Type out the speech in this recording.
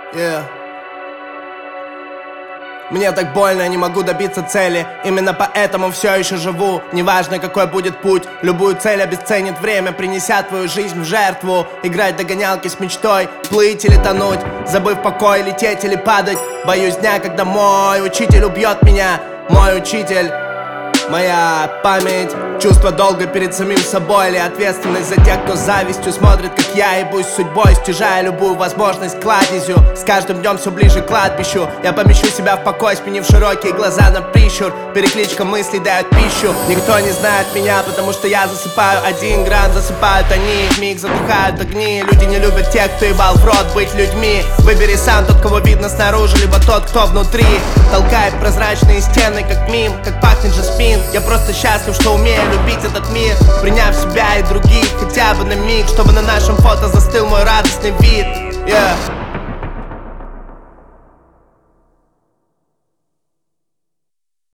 Yeah. Мне так больно, я не могу добиться цели. Именно поэтому все еще живу. Неважно, какой будет путь, любую цель обесценит время, принеся твою жизнь в жертву. Играть догонялки с мечтой, плыть или тонуть, забыв покой, лететь или падать. Боюсь дня, когда мой учитель убьет меня. Мой учитель, моя память, чувство долга перед самим собой, или ответственность за тех, кто с завистью смотрит, как я ебусь судьбой, стяжая любую возможность кладезью. С каждым днем все ближе к кладбищу. Я помещу себя в покой, сменив широкие глаза на прищур. Перекличка мыслей дает пищу. Никто не знает меня, потому что я засыпаю 1 грамм, засыпают они, вмиг затухают огни. Люди не любят тех, кто ебал в рот быть людьми. Выбери сам тот, кого видно снаружи, либо тот, кто внутри. Толкает прозрачные стены, как мим, как пахнет жасмин. Я просто счастлив, что умею любить этот мир, приняв себя и других хотя бы на миг, чтобы на нашем фото застыл мой радостный вид. Yeah.